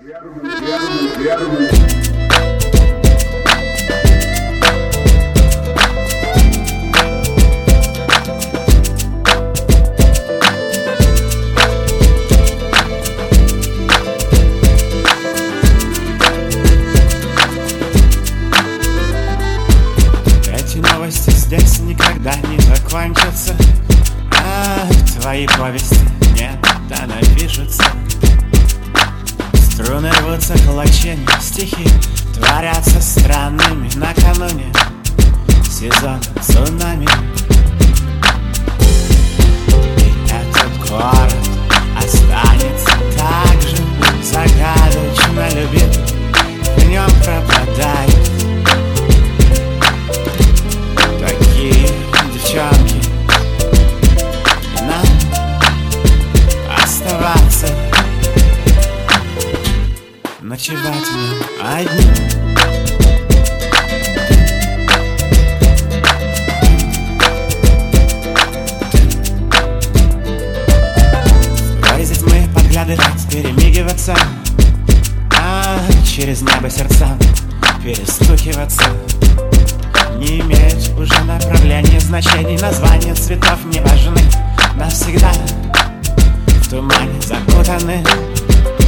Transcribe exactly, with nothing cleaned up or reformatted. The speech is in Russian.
Эти новости здесь никогда не закончатся, а твои повести не напишутся. Струны рвутся кулаченье, стихи творятся странными. Накануне сезон цунами, и этот город останется так же загадочно любим. В нем пропадают такие девчонки. Нам оставаться, ночевать в нем одним. Сквозь тьмы подглядывать, перемигиваться, а через небо сердца перестукиваться. Не имеют уже направления, значений, названия цветов не важны. Навсегда в тумане закутаны.